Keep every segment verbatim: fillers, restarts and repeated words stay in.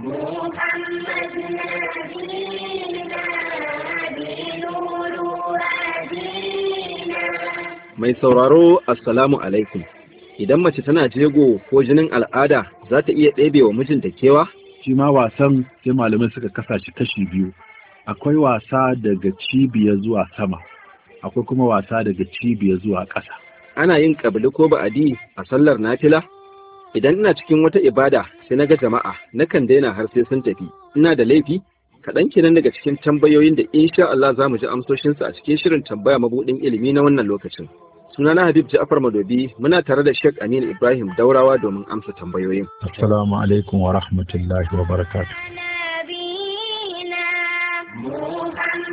محمد نبينا بنور هدينا. Mai sauraro assalamu alaikum. Idan mace tana jego ko jinin al'ada za ta iya ɗebe wa mijinta kewa? Shi ma wasan sai malamai suka kasa shi kashi biyu. Akwai wasa daga cibiya zuwa sama, akwai kuma wasa daga cibiya zuwa ƙasa. Ana yin ƙabli ko ba'adi a sallar nafila? Idan ina cikin wata ibada sai na ga jama'a, nakan daina har sai sun tafi. Ina da laifi? Kaɗan kenan daga cikin tambayoyin da insha Allah za mu ji amsoshinsu a cikin shirin tambaya mabuɗin ilimi na wannan lokacin. Sunana Habib Ja'far Madobi, muna tare da Sheikh Aminu Ibrahim Daurawa domin amsa tambayoyin. Assalamu alaikum wa rahmatullahi wa barakatuh. نبينا محمد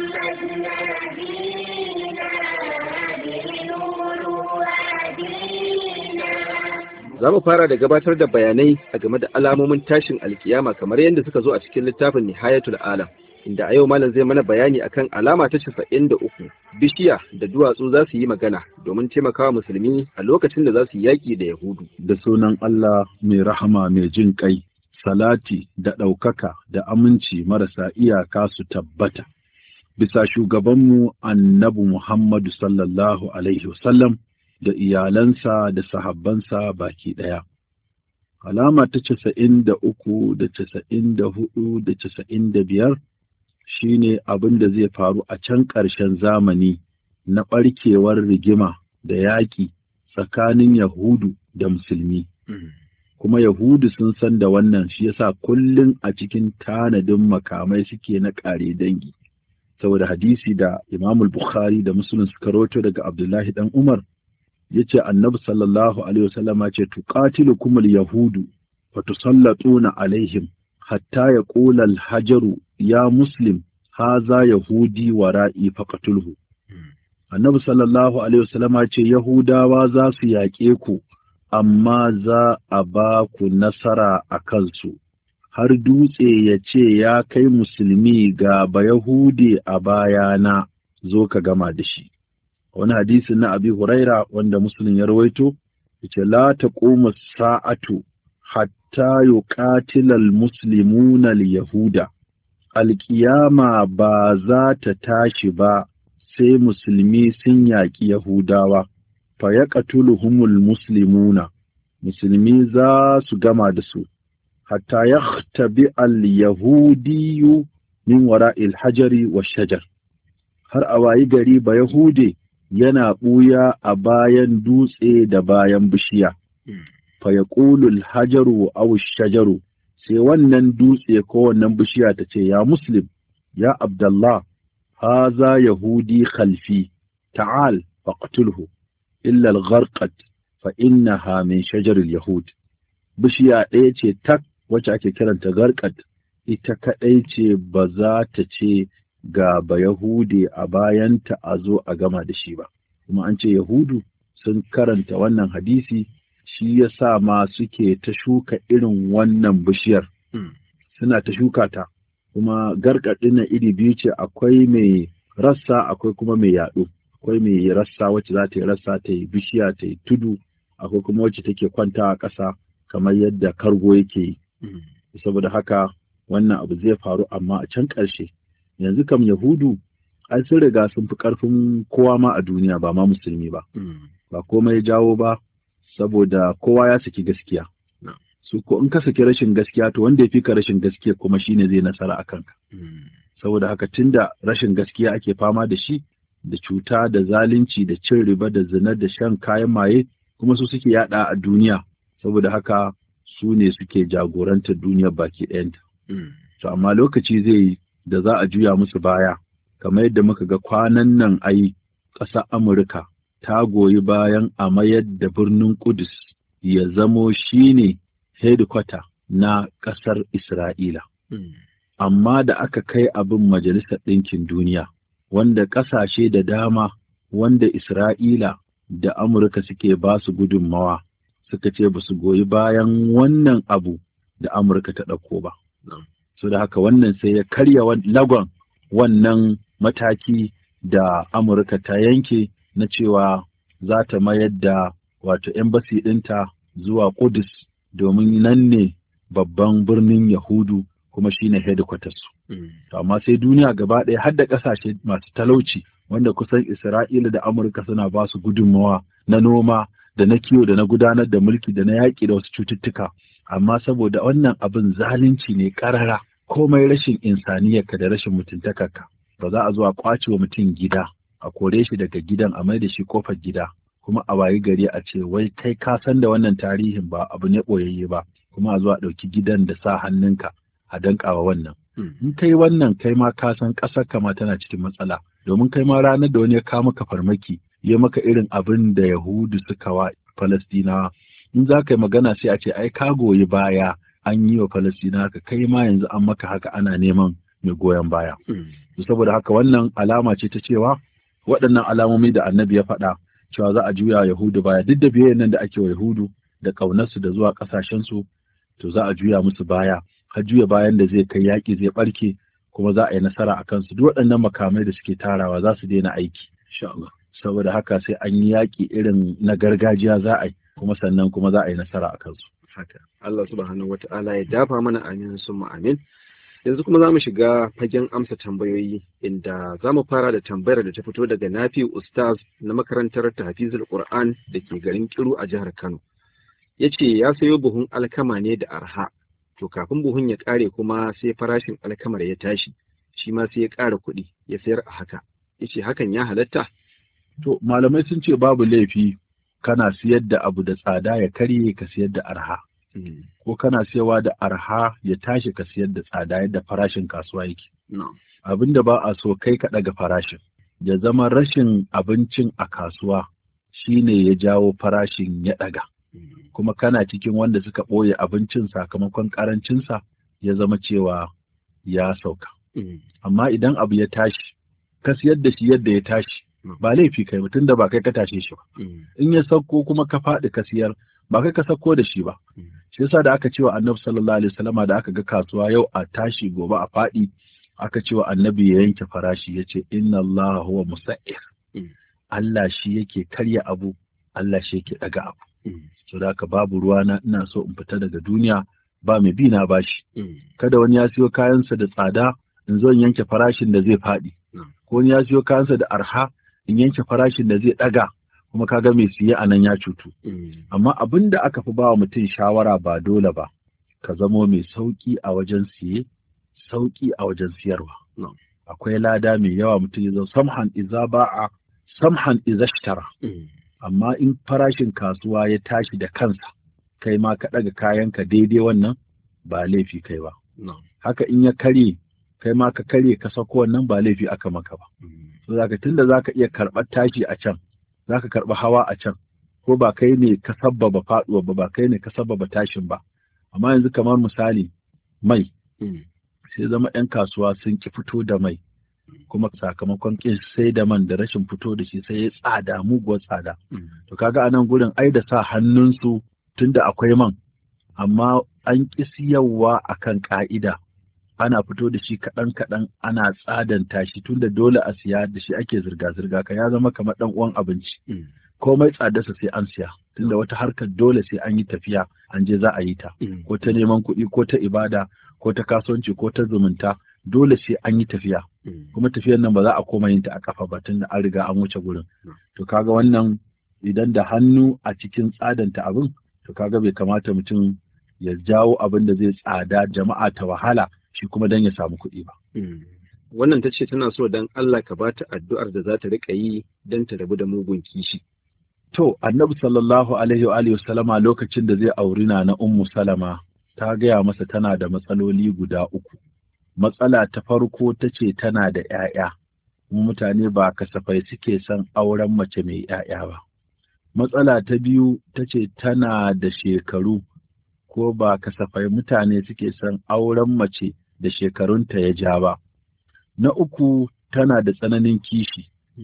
نبينا بنور هدينا. Za mu fara da gabatar da bayanai a game da alamomin tashin alkiyama kamar yadda suka zo a cikin littafin Nihayatul Alam, inda a yau malam zai mana bayani akan alama ta casa'in da uku, bishiya da duwatsu za su yi magana domin taimakawa musulmi a lokacin da za su yi yaƙi da Yahudu. Da sunan Allah mai rahama mai jin ƙai, salati da ɗaukaka da aminci marasa iyaka su tabbata bisa shugabanmu annabi Muhammadu sallallahu alaihi wasallam da iyalansa da sahabbansa baki ɗaya. Alama ta casa'in da uku da casa'in da hudu da casa'in da biyar shine abin da zai faru a can ƙarshen zamani na ɓarkewar rigima da yaƙi tsakanin Yahudu da Musulmi. Kuma Yahudu sun san da wannan, shi yasa kullum a cikin tanadin makamai suke na ƙare dangi. Saboda hadisi da Imam Bukhari da Muslim suka rawaito daga Abdullahi dan Umar, yace Annabi sallallahu alaihi wasallama ce tuqatilukumul yahudu wa tusallatuna alaihim hatta yaqula al-hajaru ya muslim haza yahudi wara'i faqatulhu. Annabi sallallahu alaihi wasallama ce Yahudawa za su yaƙe ku amma za a ba ku nasara a kansu, har dutse ya ce ya kai musulmi ga ba Yahudi a bayana, zo ka gama da shi. Wani hadisi na Abi Huraira wanda Muslim ya rawaito, yace la taqumu sa'atu hatta yuqatila al-muslimuna al-yahuda. Alƙiyama ba za ta tashi ba sai musulmi sun yaƙi Yahudawa. Fa yaqtuluhumul muslimuna, musulmi za su gama da su, hatta yahtabi al-yahudiyyu min wara'il hajari wa shajar, har a wayi gari ba Yahude yana ɓuya a bayan dutse da bayan bishiya. Fa yaqulu al-hajaru aw shajaru, sai wannan dutse ko wannan bishiya ta ce ya muslim ya Abdullah, haza yahudi khalfi, ta'al faqtulhu illa al-gharqat fa innaha min shajar al-yahud. Bishiya ɗaya ce tak wacce ake kiranta gharqat, ita kaɗai ce ba za ta ce ga ba Yahude a bayanta a zo a gama da shi ba. Kuma an ce Yahudu sun karanta wannan hadisi, shi ya sa ma suke ta shuka irin wannan bishiyar. Suna ta shuka ta, kuma gargaɗin na iri biyu ce, akwai mai rassa akwai kuma mai yaɗo. Akwai mai rassa wacce za ta yi rassa ta yi bishiya ta yi tudu, akwai kuma wacce take kwanta a ƙasa kamar yadda kargo yake yi. Saboda haka wannan abu zai faru amma a can ƙarshe. Yanzu kam Yahudu ai sun riga sun fi ƙarfin kowa ma a duniya, ba ma musulmi ba. Ba komai ya jawo ba, saboda kowa ya saki gaskiya. Su ko in ka saki rashin gaskiya, to wanda ya fi ka rashin gaskiya kuma shine zai nasara a kanka. Saboda haka tunda rashin gaskiya ake fama da shi, da cuta da zalunci da cin riba da zina da shan kayan maye, kuma su suke yada a duniya. Saboda haka su ne suke jagorantar duniyar baki ɗayanta. To amma lokaci zai yi da za a juya musu baya, kamar yadda muka ga kwanan nan ai ƙasar Amurka ta goyi bayan a mayar da birnin Kudus ya zamo shine headquarter na ƙasar Isra'ila. Amma da aka kai abin Majalisar Ɗinkin Duniya, wanda ƙasashe da dama wanda Isra'ila da Amurka suke ba su gudunmawa, suka ce ba su goyi bayan wannan abu da Amurka ta ɗauko ba. So da haka wannan sai ya karya lagon wannan mataki da Amurka ta yanke na cewa za ta mayar da wato embassy ɗinta zuwa Kudus, domin nan ne babban birnin Yahudu kuma shine headquarters su. To amma sai duniya gaba ɗaya har da ƙasashe masu talauci wanda kusan Isra'ila da Amurka suna ba su gudunmawa na noma da na kiwo da na gudanar da mulki da na yaƙi da wasu cututtuka. Amma saboda wannan abin zalunci ne ƙarara, komai rashin insaniyarka da rashin mutuntakarka, ba za a zo a ƙwace wa mutum gida, a kore shi daga gidan a mai da shi ƙofar gida, kuma a wayi gari a ce wai kai ka san da wannan tarihin ba abu ne ɓoyayye ba, kuma a zo a ɗauki gidan da sa hannunka a danƙawa wannan. In kai wannan kai ma ka san ƙasar ka ma tana cikin matsala, domin kai ma ranar da wani ya kawo maka farmaki ya maka irin abin da Yahudu suka wa Falastinawa, in za ka yi magana sai a ce ai ka goyi baya an yi wa Falastinawa haka, kai ma yanzu an maka haka ana neman mai goyon baya. Saboda haka wannan alama ce ta cewa waɗannan alamomi da annabi ya faɗa cewa za a juya Yahudu baya, duk da biyayyen nan da ake wa Yahudu da ƙaunarsu da zuwa ƙasashensu, to za a juya musu baya, har juya bayan da zai kai yaƙi zai ɓarke, kuma za a yi nasara a kansu. Duk waɗannan makamai da suke tarawa za su daina aiki. Saboda haka sai an yi yaƙi irin na gargajiya za a yi, kuma sannan kuma za a yi nasara a kansu. Haka Allah subhanahu wata'ala ya dafa mana, amin summa amin. Yanzu kuma za mu shiga fagen amsa tambayoyi, inda za mu fara da tambayar da ta fito daga Nafi Ustaz na makarantar Tahfizul Qur'an da ke garin Kiru a jihar Kano. Ya ce ya sayo buhun alkama ne da arha, to kafin buhun ya ƙare kuma sai farashin alkamar ya tashi, shi ma sai ya ƙara kuɗi ya sayar a haka. Ya ce hakan ya halatta? To malamai sun ce babu laifi kana siyar da abu da tsada ya karye ka siyar da arha. Ko kana siyawa da arha ya tashi ka siyar da tsada yadda farashin kasuwa yake. Abin da ba a so kai ka ɗaga farashin, ya zama rashin abincin a kasuwa shine ya jawo farashin ya ɗaga. Kuma kana cikin wanda suka ɓoye abincin sakamakon ƙarancinsa ya zama cewa ya sauka. Amma idan abu ya tashi, ka siyar da shi yadda ya tashi, ba laifi kai mutum da ba kai ka tashe shi ba. In ya sauko kuma ka faɗi ka siyar, ba kai ka sauko da shi ba. Shi yasa da aka ce wa Annabi sallallahu alaihi wasallama da aka ga kasuwa yau a tashi gobe a faɗi, aka ce wa Annabi ya yanke farashi, ya ce inna Allah huwa musa'ir. Allah shi yake karya abu, Allah shi yake ɗaga abu. So da haka babu ruwana, ina so in fita daga duniya ba mai bi na bashi. Kada wani ya siyo kayansa da tsada in zo in yanke farashin da zai faɗi. Ko wani ya siyo kayansa da arha in yanke farashin da zai ɗaga, kuma kaga mai siye a nan ya cutu. Amma abin da aka fi bawa mutum shawara ba dole ba, ka zamo mai sauƙi a wajen siye, sauƙi a wajen siyarwa. Akwai lada mai yawa mutum ya zo samhan iza ba'a, samhan iza shtara. Amma in farashin kasuwa ya tashi da kansa, kai ma ka ɗaga kayanka daidai wannan ba laifi kai ba. Haka in ya karye, kai ma ka karye ka sako wannan ba laifi aka maka ba. So zaka tunda zaka iya karɓar tashi a can, zaka karɓi hawa a can, ko ba kai ne ka sabbaba faɗuwa ba, ba kai ne ka sabbaba tashin ba. Amma yanzu kamar misali mai, sai zama 'yan kasuwa sun ki fito da mai, kuma sakamakon kin sai da man da rashin fito da shi sai ya tsada, muguwar tsada. To kaga anan gurin ai da sa hannunsu tunda akwai man, amma an ƙi siyarwa akan ƙa'ida, ana fito da shi kaɗan kaɗan ana tsadanta shi tunda dole a siya da shi ake zirga-zirga, ka ya zama kamar ɗan uwan abinci. Komai tsadarsa sai an siya, tunda wata harkar dole sai an yi tafiya an je za a yi ta, ko ta neman kuɗi ko ta ibada ko ta kasuwanci ko ta zumunta, dole sai an yi tafiya. Kuma tafiyar nan ba za a koma yin ta a kafa ba tunda an riga an wuce gurin. To kaga wannan idan da hannu a cikin tsadanta abin, to kaga bai kamata mutum ya jawo abin da zai tsada jama'a ta wahala shi kuma dan ya samu kuɗi ba. Wannan ta ce tana so dan Allah ka bata addu'ar da za ta riƙa yi don ta rabu da mugun kishi. To Annabi sallallahu alaihi wa alihi wasallama lokacin da zai auri na na Ummu Salama, ta gaya masa tana da matsaloli guda uku. Matsala ta farko ta ce tana da ‘ya'ya, mutane ba kasafai suke son auren mace mai ‘ya'ya ba. Matsala ta biyu ta ce tana da shekaru, ko ba kasafai mutane suke son auren mace da shekarunta ya ja ba. Na uku tana da tsananin kishi,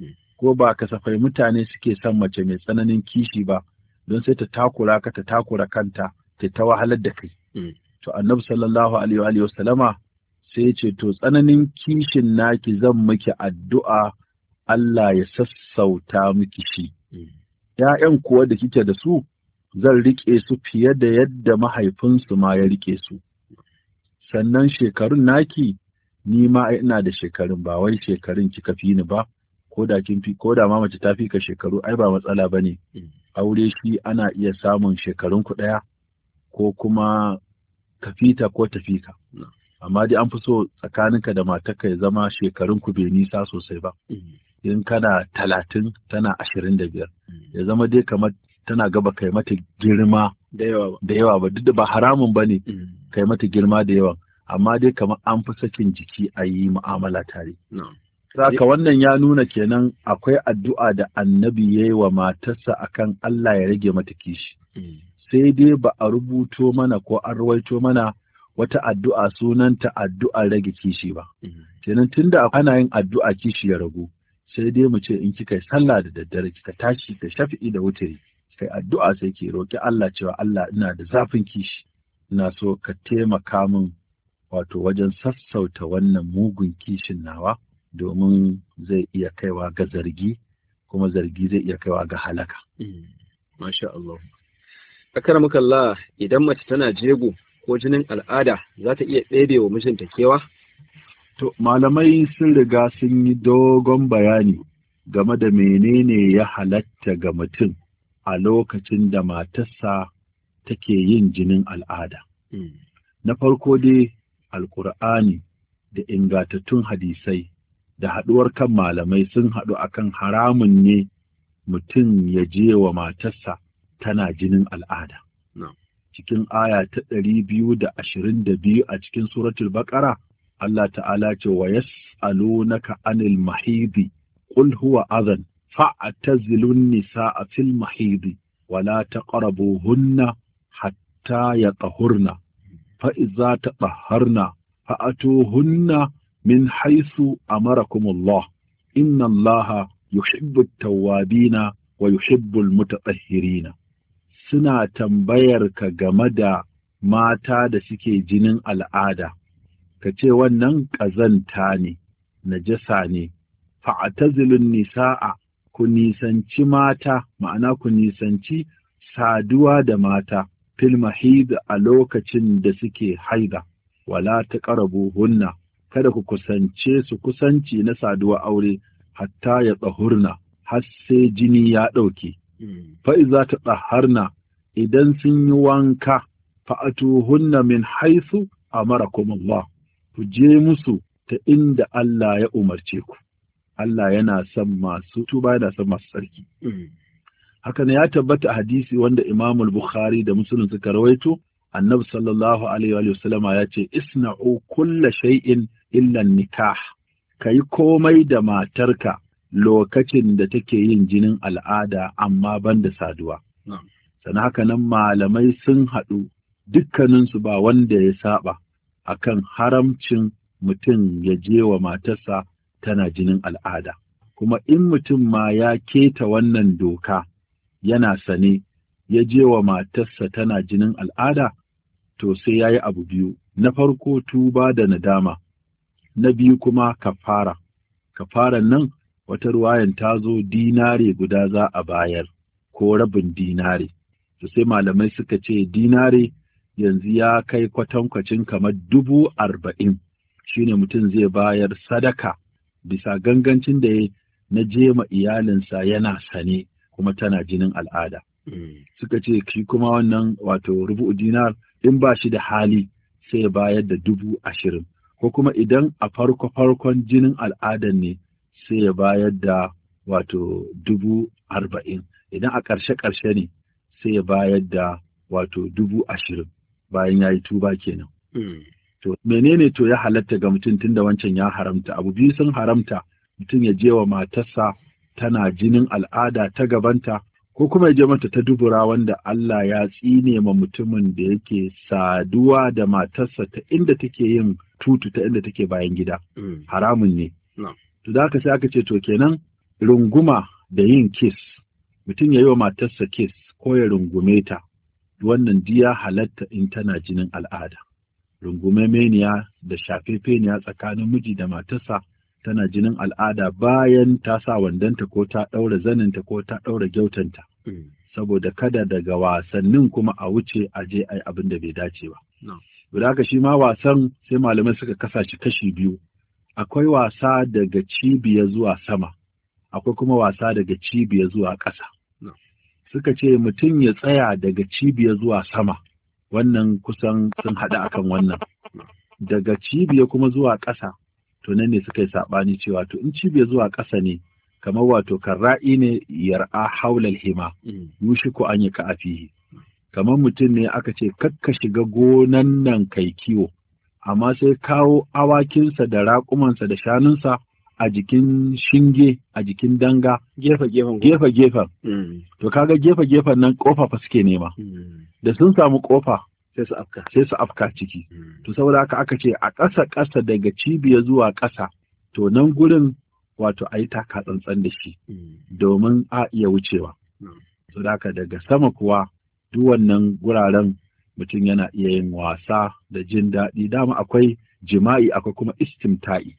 ko ba kasafai mutane suke son mace mai tsananin kishi ba, don sai ta takura ka ta takura kanta ta ta wahalar da kai. To Annabi sallallahu alaihi wa sallama sai ce to tsananin kishin naki zan miki addu'a Allah ya sassauta miki shi. ‘Ya'yan kuwa da kike da su zan riƙe su fiye da yadda mahaifinsu ma ya riƙe su. sannan shekarun naki ni ma ina da shekarun, ba wai shekarun kika fi ni ba, ko da kin fi ko da ma mace ta fi ka shekaru ai ba matsala bane. Aure shi ana iya samun shekarun ku ɗaya ko kuma ka fita ko ta fika. Amma dai an fi so tsakaninka da matarka ya zama shekarun ku bai nisa sosai ba. In kana talatin tana ashirin da biyar, ya zama dai kamar tana gaba kai mata girma da yawa da yawa ba, duk da ba haramun ba ne kai mata girma da yawa, amma dai kamar an fi sakin jiki a yi mu'amala tare. Saka wannan ya nuna kenan akwai addu'a da annabi ya yi wa matarsa akan Allah ya rage mata kishi. Sai dai ba a rubuto mana ko an rawaito mana wata addu'a sunanta addu'ar rage kishi ba. Kenan tunda ana yin addu'a kishi ya ragu, sai dai mu ce in kika yi sallah da daddare kika tashi ka shafi'i da wutiri, kai addu'a sai ki roki Allah cewa Allah ina da zafin kishi, ina so ka taimaka min wato wajen sassauta wannan mugun kishin nawa, domin zai iya kaiwa ga zargi, kuma zargi zai iya kaiwa ga halaka. Masha Allah. Akramaka Allah, idan mace tana jego ko jinin al'ada za ta iya ɗebe wa mijinta kewa? To, malamai sun riga sun yi dogon bayani game da menene ya halatta ga mutum a lokacin da matarsa take yin jinin al'ada. Na farko dai, Alƙur'ani da ingantattun hadisai da haɗuwar kan malamai sun haɗu akan haramun ne mutum ya je wa matarsa tana jinin al'ada. Cikin aya ta ɗari biyu da ashirin da biyu a cikin suratul Baƙara, Allah ta'ala ce wa yas'alunaka anil mahidi qul huwa adhan fa'tazilun nisaa fil mahidi wa la taqrabuhunna hatta yatahurna fa idza tatahharna fa'atuhunna min haythu amarakumullah inna Allaha yuhibbu at-tawwabina wa yuhibbu al-mutatahhirina. Suna tambayar ka game da mata da suke jinin al'ada, ka ce wannan ƙazanta ne, najasa ne, fa'atazilun nisa'a, ku nisanci mata, ma'ana ku nisanci saduwa da mata, fil mahid a lokacin da suke haida, wala ta ƙarabu hunna, kada ku kusance su kusanci na saduwa aure, hatta ya tsahurna, har sai jini ya ɗauke. Fa'iza ta tsaharna, idan sun yi wanka, fa'atuhunna min haisu amarakumullah. Ku je musu ta inda Allah ya umarce ku. Allah yana son masu tuba, yana son masu tsarki. Haka ne ya tabbata a hadisi wanda Imam Bukhari da Muslim suka rawaito, Annabi sallallahu alaihi wa sallama ya ce isna'u kulla shay'in illa nikah. Kai komai da matarka lokacin da take yin jinin al'ada amma banda saduwa. Sannan haka nan malamai sun haɗu dukkaninsu ba wanda ya saba akan haramcin mutum ya je wa matarsa tana jinin al'ada. Kuma in mutum ma ya keta wannan doka yana sane ya je wa matarsa tana jinin al'ada, to sai ya yi abu biyu. Na farko tuba da nadama, na biyu kuma kafara. Kafaran nan wata ruwayan ta zo dinare guda za a bayar ko rabin dinare. To sai malamai suka ce dinare yanzu ya kai kwatankwacin kamar dubu arba'in, shi ne mutum zai bayar sadaka bisa gangancin da ya na jema iyalinsa yana sane kuma tana jinin al'ada. Suka ce shi kuma wannan wato rubu dinar in ba shi da hali sai ya bayar da dubu ashirin, ko kuma idan a farko farkon jinin al'adan ne sai ya bayar da wato dubu arba'in, idan a ƙarshe ƙarshe ne sai ya bayar da wato dubu ashirin. Bayan ya yi tuba kenan. Mm. To menene to ya halatta ga mutum tunda wancan ya haramta? Abu biyu sun haramta, mutum ya je wa matarsa tana jinin al'ada ta gabanta, ko kuma ya je mata ta dubura, wanda Allah ya tsine ma mutumin da yake saduwa da matarsa ta inda take yin tutu, ta inda take bayan gida. Mm. Haramun ne. No. To da haka sai aka ce to kenan runguma da yin kiss, mutum ya yi wa matarsa kiss ko ya rungume ta, wannan diya halatta in tana jinin al'ada. Rungume meniya da shafefeniya tsakanin miji da matarsa tana jinin al'ada bayan ta sa wandanta ko ta ɗaura zaninta ko ta ɗaura gyautanta. Mm. Saboda kada daga wasannin kuma a wuce a je ai abin da bai dace ba. No. Da haka shi ma wasan sai malamai suka kasa shi kashi biyu. Akwai wasa daga cibiya zuwa sama, akwai kuma wasa daga cibiya zuwa ƙasa. Suka ce mutum ya tsaya daga cibiya zuwa sama, wannan kusan sun haɗa akan wannan. Daga cibiya kuma zuwa ƙasa, to nan ne suka yi saɓani cewa to in cibiya zuwa ƙasa ne, kamar wato karra'i ne yar'a haulal hima, yushiku an yi ka'afihi. Kamar mutum ne aka ce kakka shiga gonan nan kai kiwo, amma sai kawo awakinsa da raƙumansa da shanunsa a jikin shinge, a jikin danga, gefe-gefen gefe-gefen. To kaga gefe-gefen nan ƙofa fa suke nema. Da sun samu ƙofa sai su afka. sai su afka ciki. To saboda haka aka ce a ƙasa-ƙasa daga cibiya zuwa ƙasa, to nan gurin wato a yi taka tsantsan da shi domin a iya wucewa. Saboda haka daga sama kuwa duk wannan guraren mutum yana iya yin wasa da jin daɗi. Dama akwai jima'i, akwai kuma istimta'i.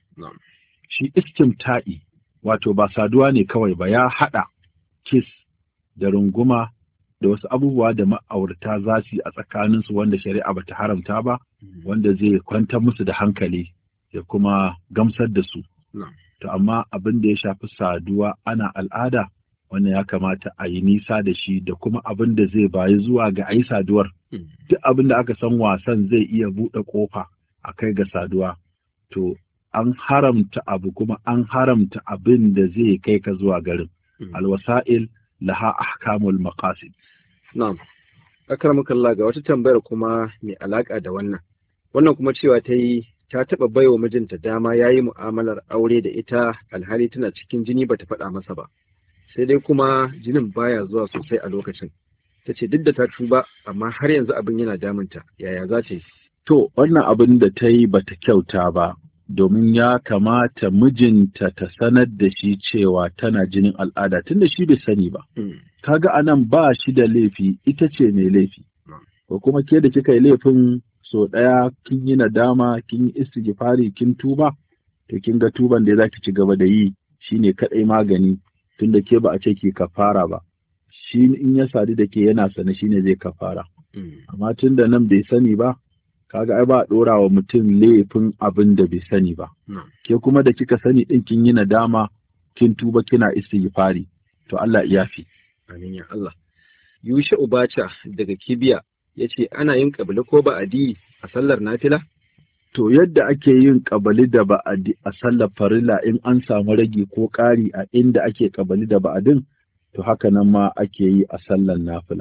Shi istimta'i wato ba saduwa ne kawai ba, ya haɗa kiss da runguma da wasu abubuwa da ma'aurata za su yi a tsakaninsu wanda shari'a bata haramta ba, wanda zai kwantar musu da hankali ya kuma gamsar da su. To amma abin da ya shafi saduwa ana al'ada, wannan ya kamata a yi nisa da shi, da kuma abin da zai bayi zuwa ga a yi saduwar. Duk abin da aka san wasan zai iya buɗe ƙofa a kai ga saduwa, to an haramta abu kuma an haramta abin da zai kai ka zuwa garin. Alwasa'il laha ahkamul maqasid. Na'am. Akramakallah, ga wata tambayar kuma mai alaka da wannan. Wannan kuma cewa ta yi ta taɓa baiwa mijinta dama ya yi mu'amalar aure da ita alhali tana cikin jini bata faɗa masa ba. Sai dai kuma jinin baya zuwa sosai a lokacin. Ta ce duk da ta tuba amma har yanzu abin yana damunta. Yaya za ta yi? To wannan abin da ta yi bata kyauta ba, domin ya kamata mijinta ta sanar da shi cewa tana jinin al'ada tunda shi bai sani ba. Kaga anan ba shi da laifi, ita ce mai laifi. Ko kuma ke da kika yi laifin so ɗaya kin yi nadama, kin yi istighfari, kin tuba, to kin ga tuban da zaki ci gaba da yi shine kadai magani, tunda ke ba a ce ki kafara ba. Shi in ya sadu da ke yana sane shine zai kafara. Amma tunda nan bai sani ba, kaga ai ba a ɗora wa mutum laifin abin da bai sani ba. Ke kuma da kika sani ɗin kin yi nadama, kin tuba, kina istighfari, to Allah ya yafi. Amin ya Allah. Yushe Ubacha daga Kibiya ya ce ana yin ƙabali ko ba'adi a sallar nafila? To yadda ake yin ƙabali da ba'adi a sallar farilla in an samu ragi ko ƙari a inda ake ƙabali da ba'adin, to haka nan ma ake yi a sallar nafila.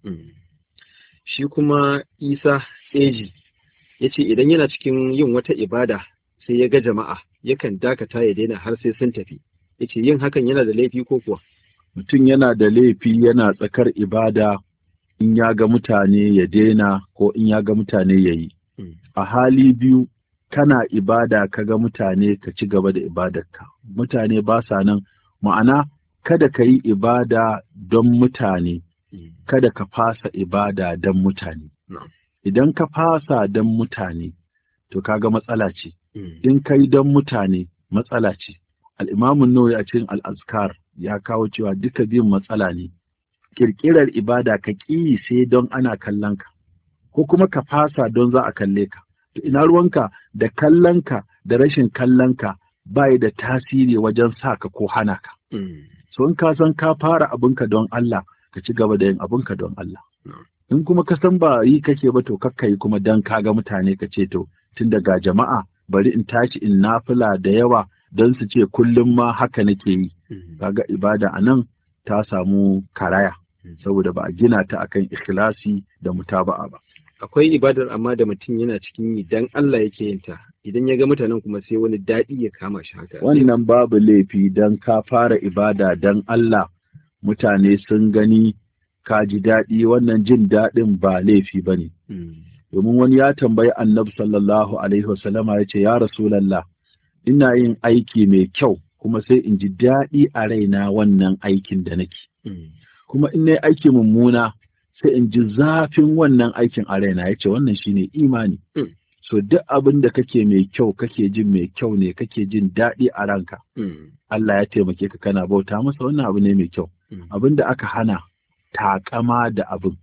Shi kuma Isa Tseji ya ce idan yana cikin yin wata ibada sai ya ga jama'a yakan dakata ya daina har sai sun tafi. Ya ce yin hakan yana da laifi ko kuwa? Mutum yana da laifi yana tsakar ibada in ya ga mutane ya daina ko in ya ga mutane ya yi. A hali biyu, kana ibada ka ga mutane ka ci gaba da ibadarka. Mutane ba sa nan, ma'ana kada ka yi ibada don mutane, kada ka fasa ibada don mutane. Idan ka fasa don mutane, to kaga matsala ce. In ka yi don mutane, matsala ce. Al'imamun Nawawi a cikin al'azkar ya kawo cewa duka biyun matsala ne. Ƙirƙirar ibada ka ƙi sai don ana kallon ka, ko kuma ka fasa don za a kalle ka. To ina ruwanka da kallon ka da rashin kallon ka bai da tasiri wajen sa ka ko hana ka. So in ka san ka fara abinka don Allah, ka ci gaba da yin abinka don Allah. In kuma ka san ba yi kake ba, to kakka yi kuma dan ka ga mutane ka ce to tun daga jama'a bari in tashi in nafila da yawa don su ce kullum ma haka nake yi. Kaga ibada a nan ta samu karaya saboda ba a gina ta akan ikhlasi da mutaba'a ba. Akwai ibadar amma da mutum yana cikin yi dan Allah yake yin ta, idan ya ga mutanen kuma sai wani daɗi ya kama shi haka. Wannan babu laifi dan ka fara ibada dan Allah, mutane sun gani ka ji daɗi, wannan jin daɗin ba laifi ba ne. Domin wani ya tambayi Annabi sallallahu alaihi wasallama ya ce, ya Rasulallah, ina yin aiki mai kyau kuma sai in ji daɗi a raina wannan aikin da nake. Kuma in nayi aiki mummuna sai in ji zafin wannan aikin a raina. Ya ce wannan shine imani. So duk abin da kake mai kyau, kake jin mai kyau ne, kake jin daɗi a ranka, Allah ya taimake ka kana bauta masa, wannan abu ne mai kyau. Abin da aka hana takama da abin,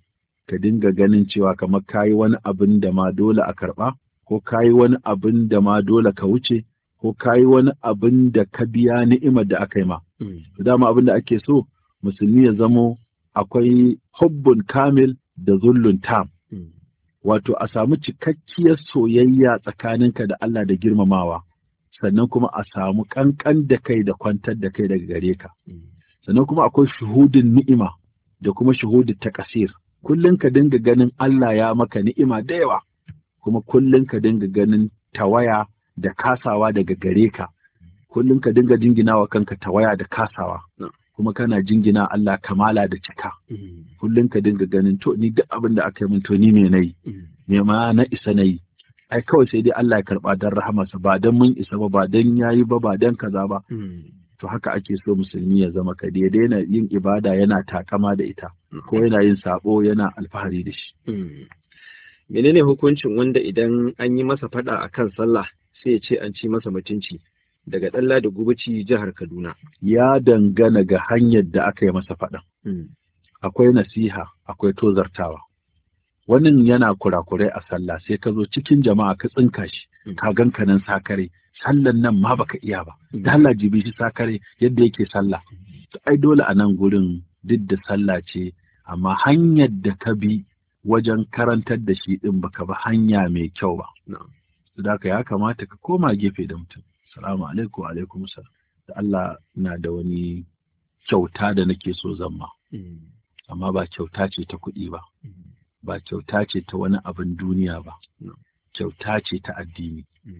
ka dinga ganin cewa kamar kayi wani abin da ma dole a karɓa, ko kayi wani abin da ma dole ka wuce, ko kayi wani abin da ka biya ni'imar da aka yi ma. Dama abin da ake so musulmi ya zamo akwai hubbun kamil da zullun tam. Wato a samu cikakkiyar soyayya tsakaninka da Allah da girmamawa, sannan kuma a samu ƙanƙan da kai da kwantar da kai daga gare ka. Sannan kuma akwai shuhudin ni'ima da kuma shuhudin takasir. Kullum ka dinga ganin Allah ya maka ni'ima da yawa, kuma kullum ka dinga ganin tawaya da kasawa daga gare ka. Kullum ka dinga jinginawa kanka tawaya da kasawa, kuma kana jingina Allah kamala da cika. Kullum ka dinga ganin to ni duk abin da aka yi min to ni me nayi, me ma na isa nayi. Ai kawai sai dai Allah ya karba dan rahamarsa, ba dan mun isa ba, ba dan yayi ba, ba dan kaza ba. To haka ake so musulmi ya zama, ka daina yin ibada yana takama da ita, ko yana yin sabo yana alfahari da shi. Menene hukuncin wanda idan an yi masa fada akan sallah sai ya ce an ci masa mutunci? Daga Ɗalla da Gubuci, jihar Kaduna. Ya dangana ga hanyar da aka yi masa faɗan. Akwai nasiha, akwai tozartawa. Wannan yana kurakurai a sallah, sai ka zo cikin jama'a ka tsinka shi, ka ganka nan sakare, sallan nan ma baka iya ba. Da Allah jibi shi sakare yadda yake sallah. Ai dole a nan gurin duk da sallah ce, amma hanyar da ka bi wajen karantar da shi din baka bi hanya mai kyau ba. Da ya kamata ka koma gefe da mutum. Salamu alaikum, alaikum salam. Da Allah na da wani kyauta da nake so zama. Amma ba kyauta ce ta kuɗi ba, ba kyauta ce ta wani abin duniya ba, kyauta ce ta addini.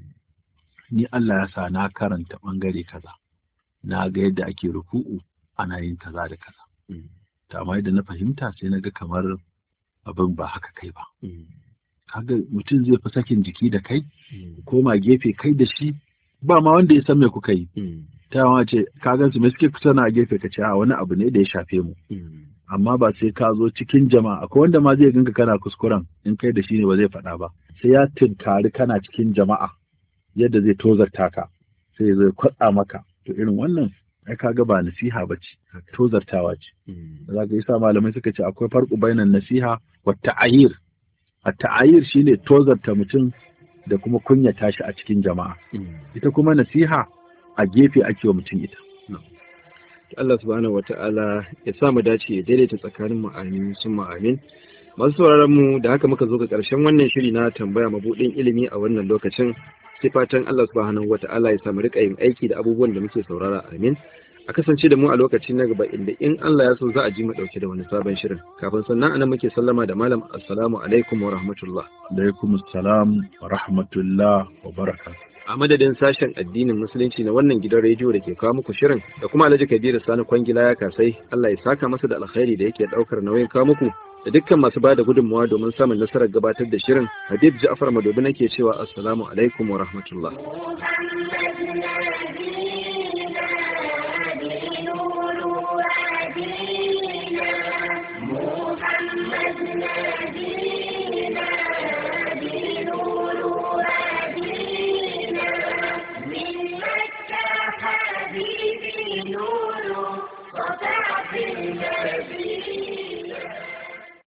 Ni Allah ya sa na karanta ɓangare kaza, na ga yadda ake ruku'u ana yin kaza da kaza. Ta amma yadda na fahimta sai na ga kamar abin ba haka kai ba. Kaga mutum zai fi sakin jiki da kai, koma gefe kai da shi, ba ma wanda ya san me kuka yi. Ta yawa ce ka gansu me suke kusa na gefe, ka ce a wani abu ne da ya shafe mu. Amma ba sai ka zo cikin jama'a, akwai wanda ma zai ganka kana kuskuren, in kai da shi ne ba zai faɗa ba, sai ya tunkari kana cikin jama'a yadda zai tozarta ka, sai zai kwatsa maka. To irin wannan ai kaga ba nasiha ba ce, tozartawa ce. Za ka yi sa malamai suka ce akwai farko bainan nasiha wa ta'ayir. A ta'ayir shine tozarta mutum da kuma kunyata shi a cikin jama'a. Ita kuma nasiha a gefe ake wa mutum ita. Allah subhanahu wata'ala ya sa mu dace ya daidaita tsakanin mu, amin summa amin. Masu sauraron mu, da haka muka zo ga ƙarshen wannan shiri na tambaya mabudin ilimi a wannan lokacin. Sai fatan Allah subhanahu wata'ala ya sa mu rika yin aiki da abubuwan da muke saurara, amin. A kasance da mu a lokaci na gaba, inda in Allah ya so za a ji mu dauke da wani sabon shirin. Kafin sannan anan muke sallama da malam, assalamu alaikum wa rahmatullah. Alaikum assalam wa rahmatullah wa barakatuh. A madadin sashen addinin musulunci na wannan gidan rediyo da ke kawo muku shirin, da kuma Alhaji Kabiru Sani Kwangila ya kasai, Allah ya saka masa da alkhairi da yake daukar nauyin kawo muku, da dukkan masu ba da gudunmawa domin samun nasarar gabatar da shirin. Habib Ja'far Madobi nake cewa assalamu alaikum wa rahmatullah.